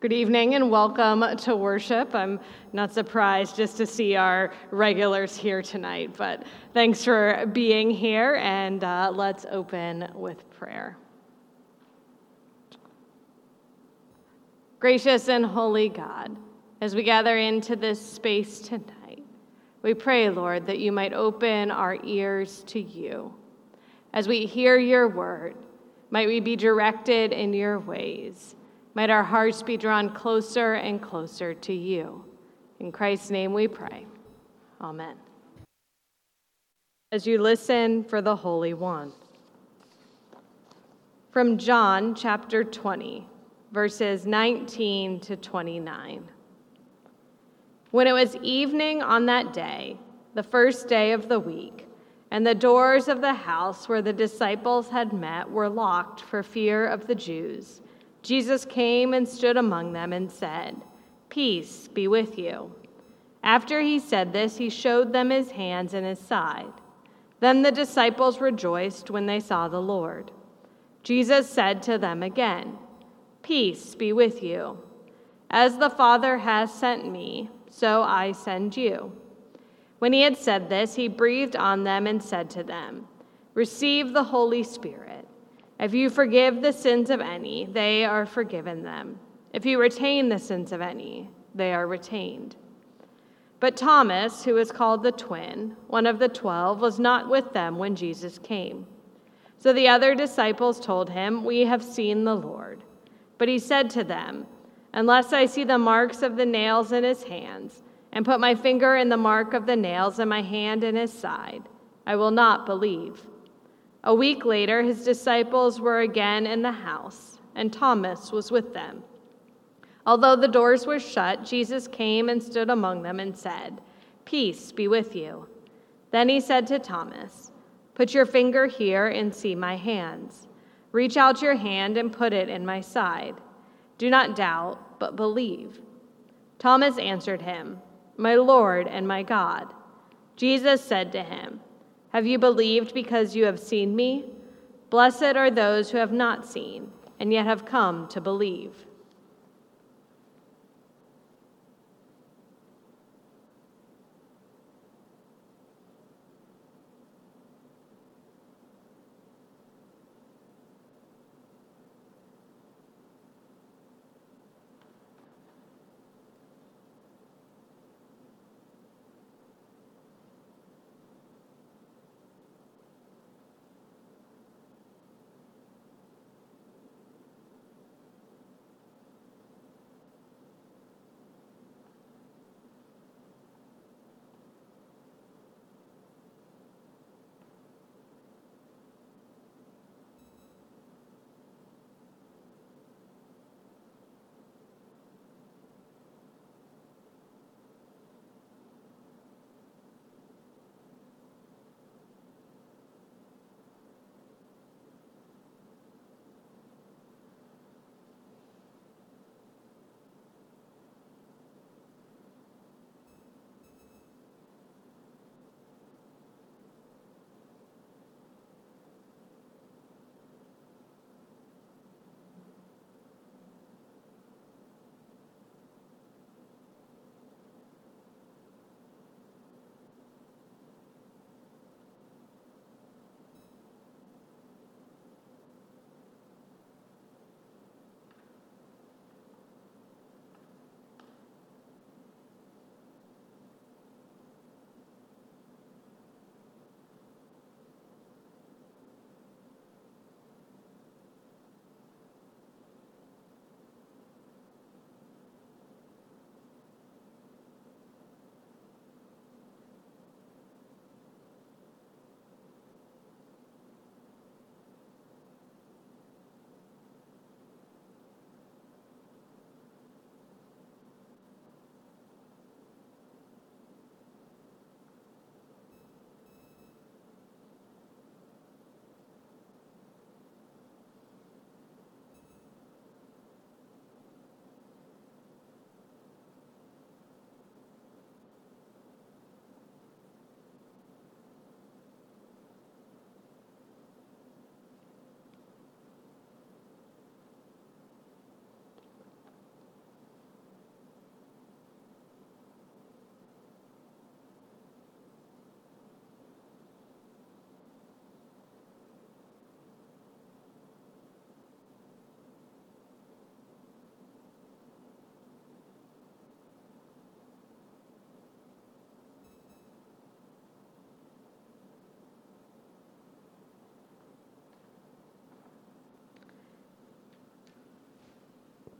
Good evening and welcome to worship. I'm not surprised just to see our regulars here tonight, but thanks for being here, and let's open with prayer. Gracious and holy God, as we gather into this space tonight, we pray, Lord, that you might open our ears to you. As we hear your word, might we be directed in your ways. Might our hearts be drawn closer and closer to you. In Christ's name we pray. Amen. As you listen for the Holy One. From John chapter 20, verses 19 to 29. When it was evening on that day, the first day of the week, and the doors of the house where the disciples had met were locked for fear of the Jews, Jesus came and stood among them and said, "Peace be with you." After he said this, he showed them his hands and his side. Then the disciples rejoiced when they saw the Lord. Jesus said to them again, "Peace be with you. As the Father has sent me, so I send you." When he had said this, he breathed on them and said to them, "Receive the Holy Spirit. If you forgive the sins of any, they are forgiven them. If you retain the sins of any, they are retained." But Thomas, who is called the twin, one of the 12, was not with them when Jesus came. So the other disciples told him, "We have seen the Lord." But he said to them, "Unless I see the marks of the nails in his hands, and put my finger in the mark of the nails and my hand in his side, I will not believe." A week later, his disciples were again in the house, and Thomas was with them. Although the doors were shut, Jesus came and stood among them and said, "Peace be with you." Then he said to Thomas, "Put your finger here and see my hands. Reach out your hand and put it in my side. Do not doubt, but believe." Thomas answered him, "My Lord and my God." Jesus said to him, "Have you believed because you have seen me? Blessed are those who have not seen and yet have come to believe."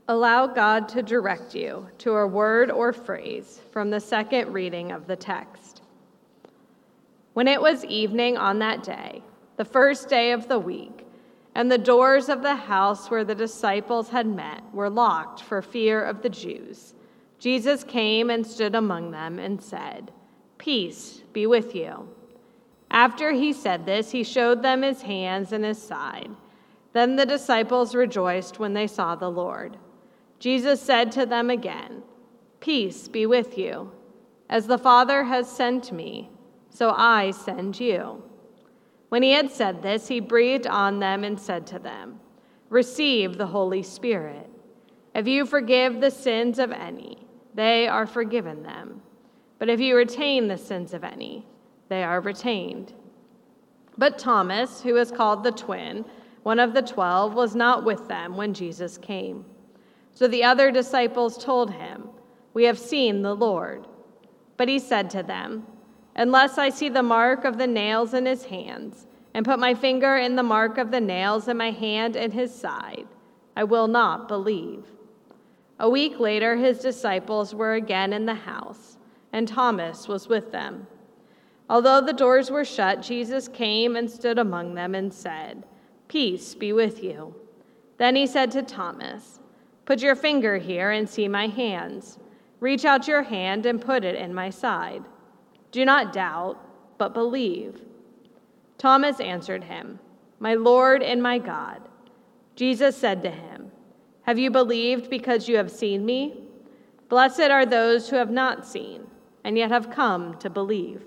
Allow God to direct you to a word or phrase from the second reading of the text. When it was evening on that day, the first day of the week, and the doors of the house where the disciples had met were locked for fear of the Jews, Jesus came and stood among them and said, "Peace be with you." After he said this, he showed them his hands and his side. Then the disciples rejoiced when they saw the Lord. Jesus said to them again, "Peace be with you. As the Father has sent me, so I send you." When he had said this, he breathed on them and said to them, "Receive the Holy Spirit. If you forgive the sins of any, they are forgiven them. But if you retain the sins of any, they are retained." But Thomas, who is called the twin, one of the 12, was not with them when Jesus came. So the other disciples told him, "We have seen the Lord." But he said to them, "Unless I see the mark of the nails in his hands, and put my finger in the mark of the nails and my hand in his side, I will not believe." A week later, his disciples were again in the house, and Thomas was with them. Although the doors were shut, Jesus came and stood among them and said, "Peace be with you." Then he said to Thomas, "Put your finger here and see my hands. Reach out your hand and put it in my side. Do not doubt, but believe." Thomas answered him, "My Lord and my God." Jesus said to him, "Have you believed because you have seen me? Blessed are those who have not seen and yet have come to believe."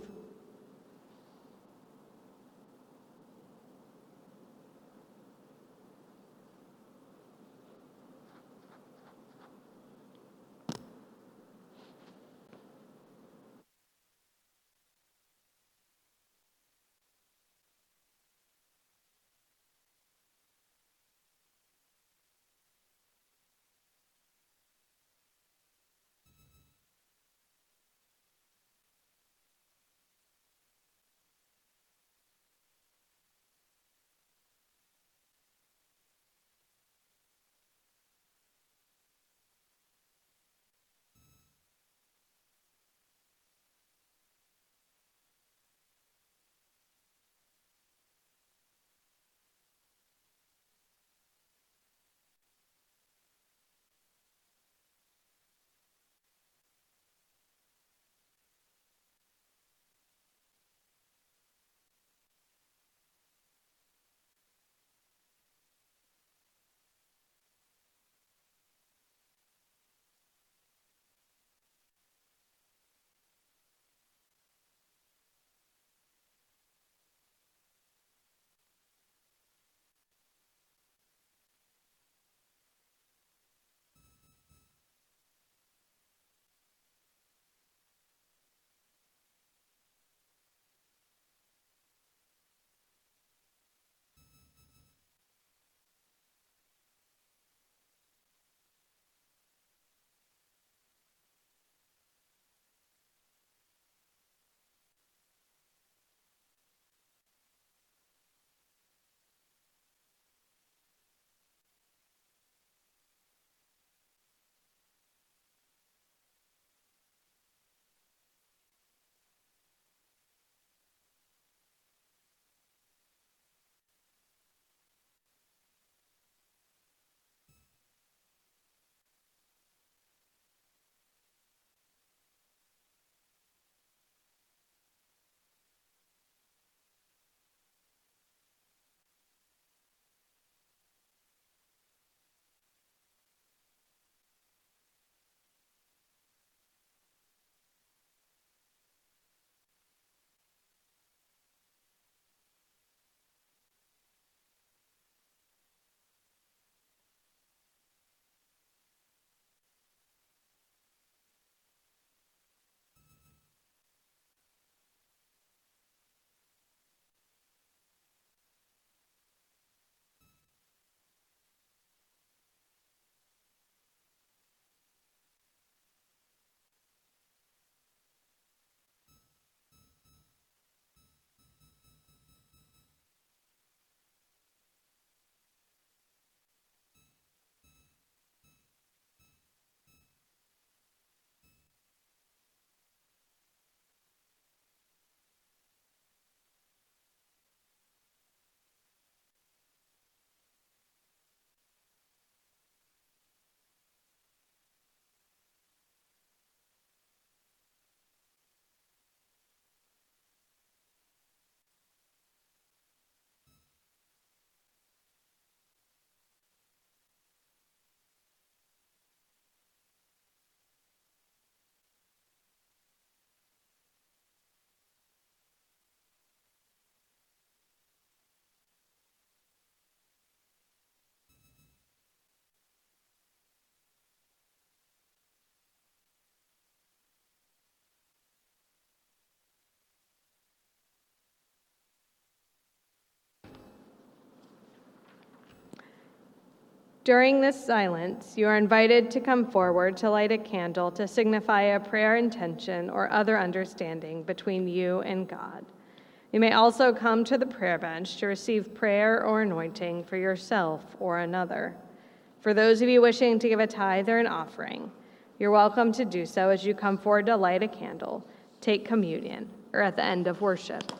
During this silence, you are invited to come forward to light a candle to signify a prayer intention or other understanding between you and God. You may also come to the prayer bench to receive prayer or anointing for yourself or another. For those of you wishing to give a tithe or an offering, you're welcome to do so as you come forward to light a candle, take communion, or at the end of worship.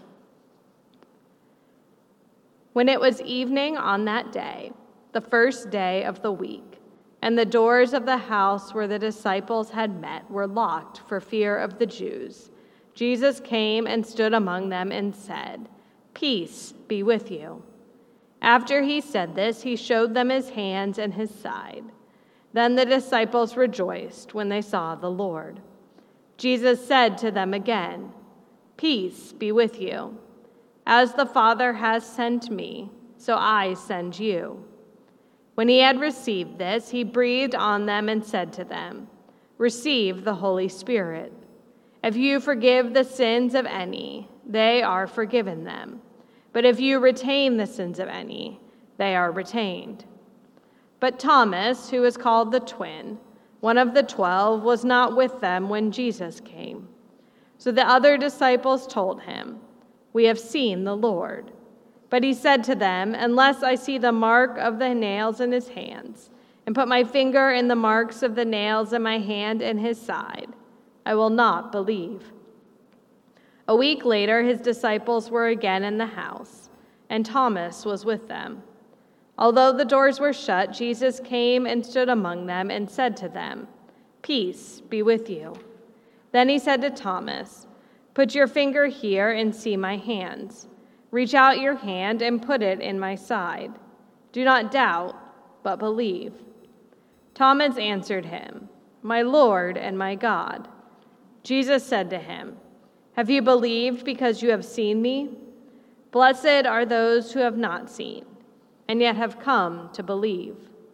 When it was evening on that day, the first day of the week, and the doors of the house where the disciples had met were locked for fear of the Jews, Jesus came and stood among them and said, "Peace be with you." After he said this, he showed them his hands and his side. Then the disciples rejoiced when they saw the Lord. Jesus said to them again, "Peace be with you. As the Father has sent me, so I send you." When he had received this, he breathed on them and said to them, "Receive the Holy Spirit. If you forgive the sins of any, they are forgiven them. But if you retain the sins of any, they are retained." But Thomas, who is called the twin, one of the 12, was not with them when Jesus came. So the other disciples told him, "We have seen the Lord." But he said to them, "Unless I see the mark of the nails in his hands, and put my finger in the marks of the nails in my hand and his side, I will not believe." A week later, his disciples were again in the house, and Thomas was with them. Although the doors were shut, Jesus came and stood among them and said to them, "Peace be with you." Then he said to Thomas, "Put your finger here and see my hands. Reach out your hand and put it in my side. Do not doubt, but believe." Thomas answered him, "My Lord and my God." Jesus said to him, "Have you believed because you have seen me? Blessed are those who have not seen, and yet have come to believe."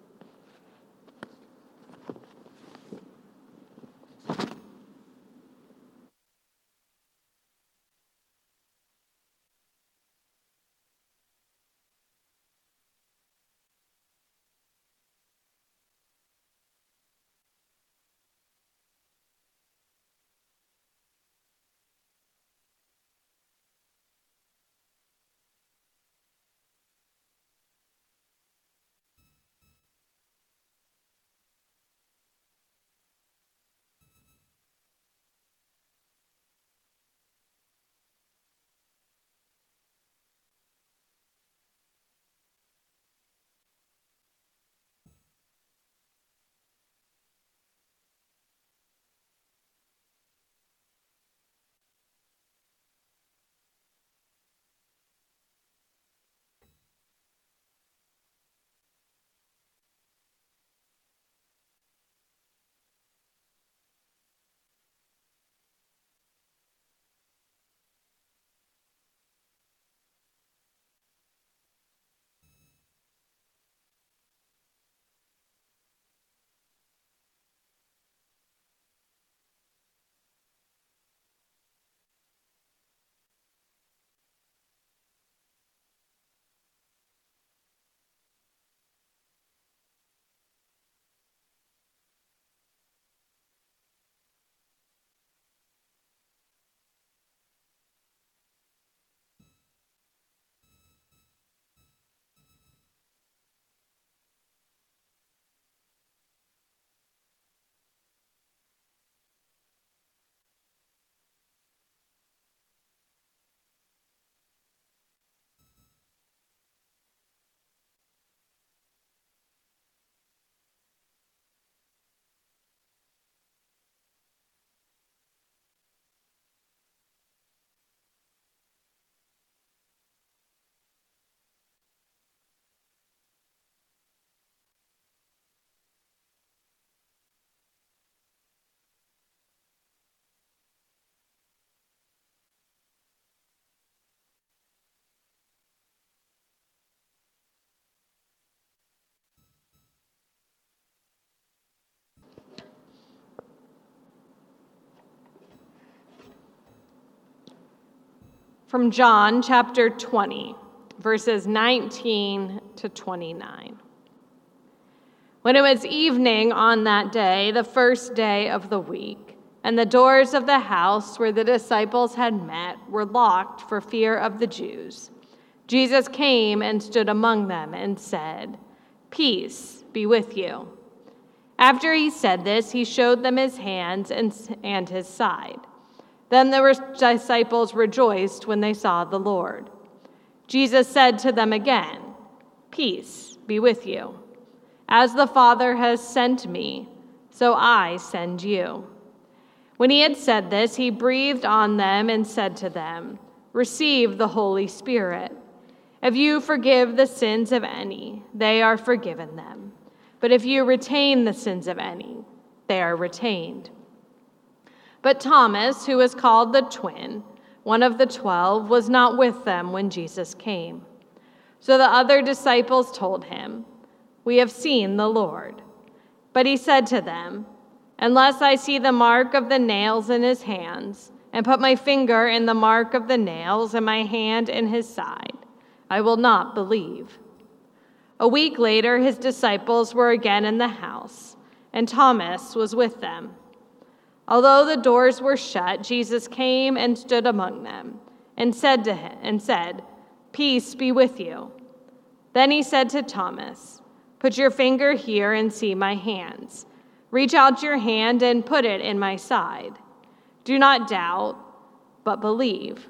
From John chapter 20, verses 19 to 29. When it was evening on that day, the first day of the week, and the doors of the house where the disciples had met were locked for fear of the Jews, Jesus came and stood among them and said, "Peace be with you." After he said this, he showed them his hands and his side. Then the disciples rejoiced when they saw the Lord. Jesus said to them again, "Peace be with you. As the Father has sent me, so I send you." When he had said this, he breathed on them and said to them, "Receive the Holy Spirit. If you forgive the sins of any, they are forgiven them. But if you retain the sins of any, they are retained." But Thomas, who was called the Twin, one of the 12, was not with them when Jesus came. So the other disciples told him, "We have seen the Lord." But he said to them, "Unless I see the mark of the nails in his hands, and put my finger in the mark of the nails and my hand in his side, I will not believe." A week later, his disciples were again in the house, and Thomas was with them. Although the doors were shut, Jesus came and stood among them and said, "Peace be with you." Then he said to Thomas, "Put your finger here and see my hands. Reach out your hand and put it in my side. Do not doubt, but believe."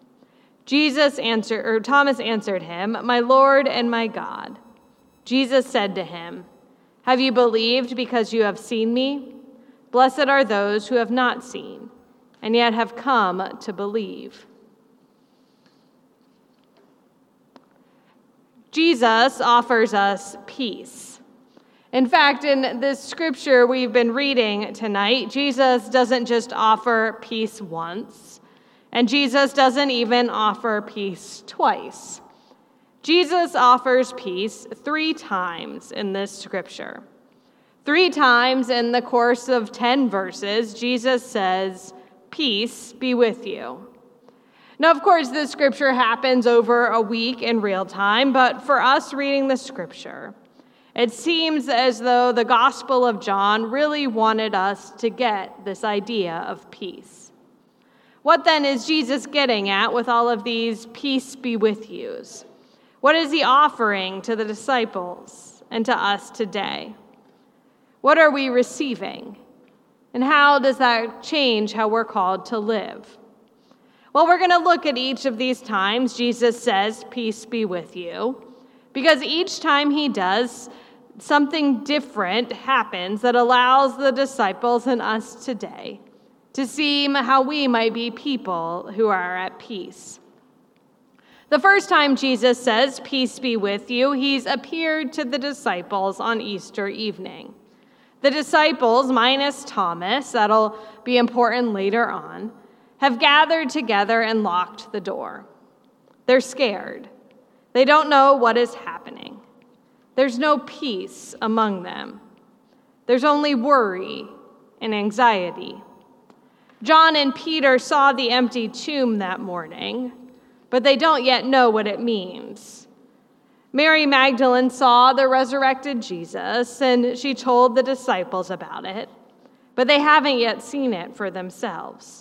Thomas answered him, "My Lord and my God." Jesus said to him, "Have you believed because you have seen me? Blessed are those who have not seen, and yet have come to believe." Jesus offers us peace. In fact, in this scripture we've been reading tonight, Jesus doesn't just offer peace once, and Jesus doesn't even offer peace twice. Jesus offers peace 3 times in this scripture. 3 times in the course of 10 verses, Jesus says, "Peace be with you." Now, of course, this scripture happens over a week in real time, but for us reading the scripture, it seems as though the Gospel of John really wanted us to get this idea of peace. What then is Jesus getting at with all of these "peace be with yous"? What is he offering to the disciples and to us today? What are we receiving? And how does that change how we're called to live? Well, we're going to look at each of these times Jesus says, "Peace be with you," because each time he does, something different happens that allows the disciples and us today to see how we might be people who are at peace. The first time Jesus says, "Peace be with you," he's appeared to the disciples on Easter evening. The disciples, minus Thomas, that'll be important later on, have gathered together and locked the door. They're scared. They don't know what is happening. There's no peace among them. There's only worry and anxiety. John and Peter saw the empty tomb that morning, but they don't yet know what it means. Mary Magdalene saw the resurrected Jesus, and she told the disciples about it, but they haven't yet seen it for themselves.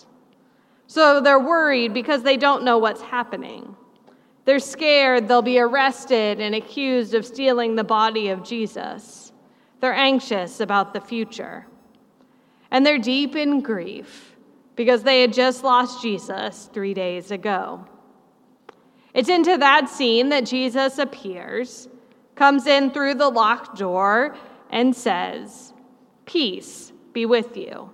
So they're worried because they don't know what's happening. They're scared they'll be arrested and accused of stealing the body of Jesus. They're anxious about the future. And they're deep in grief because they had just lost Jesus 3 days ago. It's into that scene that Jesus appears, comes in through the locked door, and says, "Peace be with you."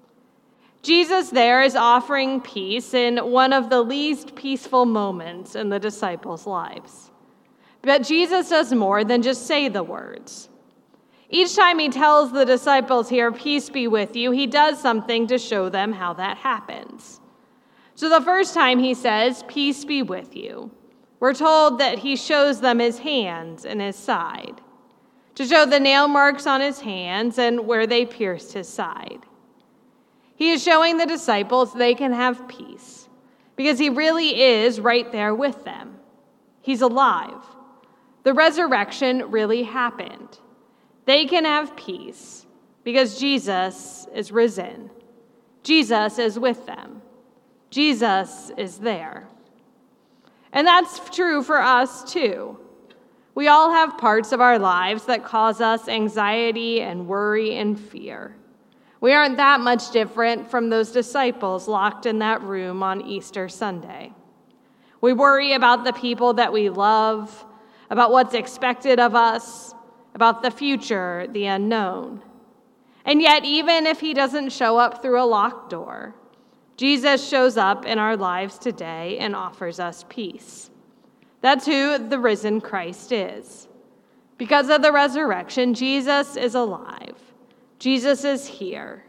Jesus there is offering peace in one of the least peaceful moments in the disciples' lives. But Jesus does more than just say the words. Each time he tells the disciples here, "Peace be with you," he does something to show them how that happens. So the first time he says, "Peace be with you," we're told that he shows them his hands and his side, to show the nail marks on his hands and where they pierced his side. He is showing the disciples they can have peace because he really is right there with them. He's alive. The resurrection really happened. They can have peace because Jesus is risen. Jesus is with them. Jesus is there. And that's true for us too. We all have parts of our lives that cause us anxiety and worry and fear. We aren't that much different from those disciples locked in that room on Easter Sunday. We worry about the people that we love, about what's expected of us, about the future, the unknown. And yet, even if he doesn't show up through a locked door, Jesus shows up in our lives today and offers us peace. That's who the risen Christ is. Because of the resurrection, Jesus is alive. Jesus is here.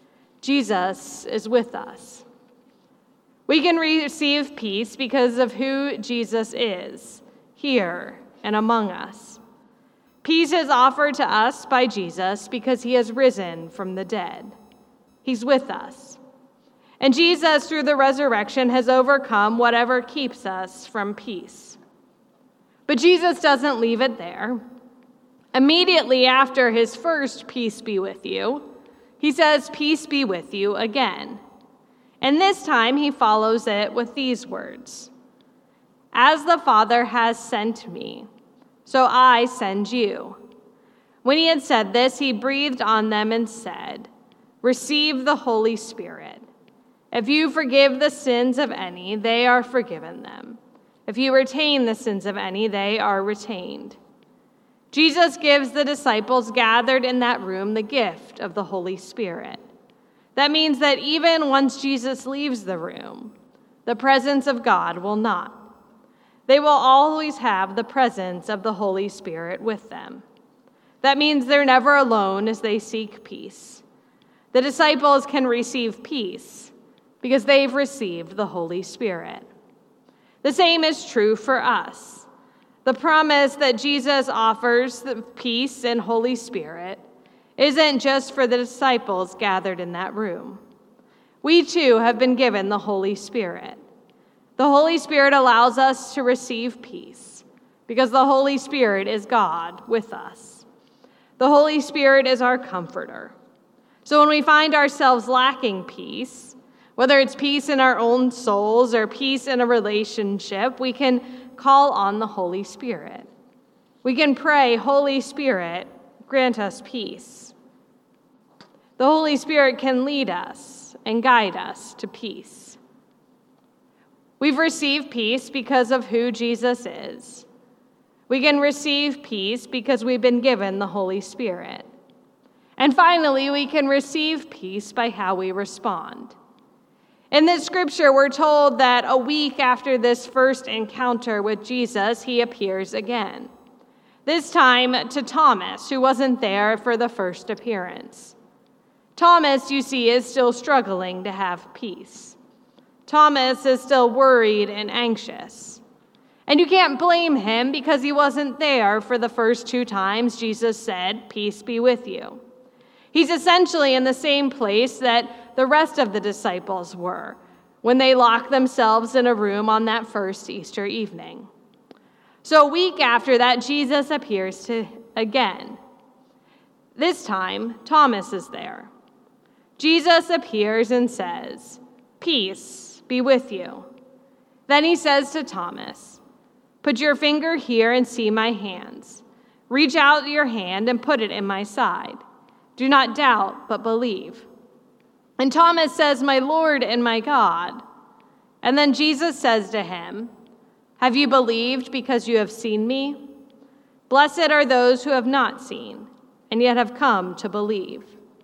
Jesus is with us. We can receive peace because of who Jesus is, here and among us. Peace is offered to us by Jesus because he has risen from the dead. He's with us. And Jesus, through the resurrection, has overcome whatever keeps us from peace. But Jesus doesn't leave it there. Immediately after his first peace be with you, he says, peace be with you again. And this time he follows it with these words. As the Father has sent me, so I send you. When he had said this, he breathed on them and said, receive the Holy Spirit. If you forgive the sins of any, they are forgiven them. If you retain the sins of any, they are retained. Jesus gives the disciples gathered in that room the gift of the Holy Spirit. That means that even once Jesus leaves the room, the presence of God will not. They will always have the presence of the Holy Spirit with them. That means they're never alone as they seek peace. The disciples can receive peace because they've received the Holy Spirit. The same is true for us. The promise that Jesus offers, the peace and Holy Spirit, isn't just for the disciples gathered in that room. We too have been given the Holy Spirit. The Holy Spirit allows us to receive peace because the Holy Spirit is God with us. The Holy Spirit is our comforter. So when we find ourselves lacking peace, whether it's peace in our own souls or peace in a relationship, we can call on the Holy Spirit. We can pray, Holy Spirit, grant us peace. The Holy Spirit can lead us and guide us to peace. We've received peace because of who Jesus is. We can receive peace because we've been given the Holy Spirit. And finally, we can receive peace by how we respond. In this scripture, we're told that a week after this first encounter with Jesus, he appears again. This time to Thomas, who wasn't there for the first appearance. Thomas, you see, is still struggling to have peace. Thomas is still worried and anxious. And you can't blame him because he wasn't there for the first two times Jesus said, peace be with you. He's essentially in the same place that the rest of the disciples were when they locked themselves in a room on that first Easter evening. So a week after that, Jesus appears to again. This time, Thomas is there. Jesus appears and says, peace be with you. Then he says to Thomas, put your finger here and see my hands. Reach out your hand and put it in my side. Do not doubt, but believe. And Thomas says, my Lord and my God. And then Jesus says to him, have you believed because you have seen me? Blessed are those who have not seen, and yet have come to believe.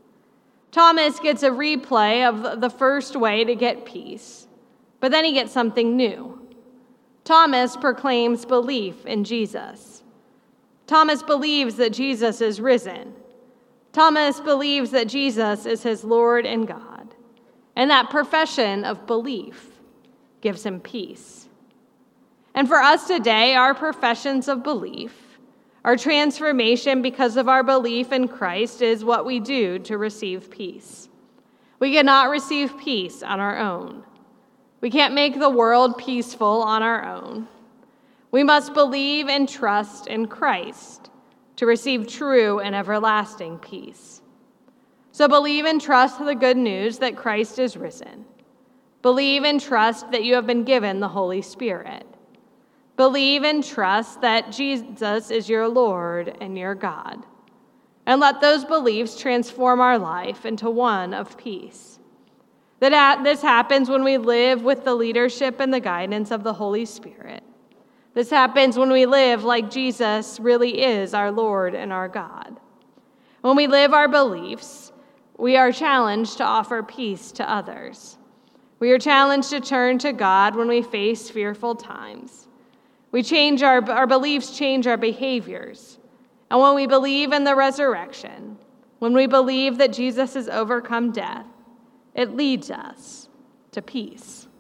Thomas gets a replay of the first way to get peace, but then he gets something new. Thomas proclaims belief in Jesus. Thomas believes that Jesus is risen. Thomas believes that Jesus is his Lord and God, and that profession of belief gives him peace. And for us today, our professions of belief, our transformation because of our belief in Christ is what we do to receive peace. We cannot receive peace on our own. We can't make the world peaceful on our own. We must believe and trust in Christ, to receive true and everlasting peace. So believe and trust the good news that Christ is risen. Believe and trust that you have been given the Holy Spirit. Believe and trust that Jesus is your Lord and your God. And let those beliefs transform our life into one of peace. This happens when we live with the leadership and the guidance of the Holy Spirit. This happens when we live like Jesus really is our Lord and our God. When we live our beliefs, we are challenged to offer peace to others. We are challenged to turn to God when we face fearful times. Our beliefs change our behaviors. And when we believe in the resurrection, when we believe that Jesus has overcome death, it leads us to peace.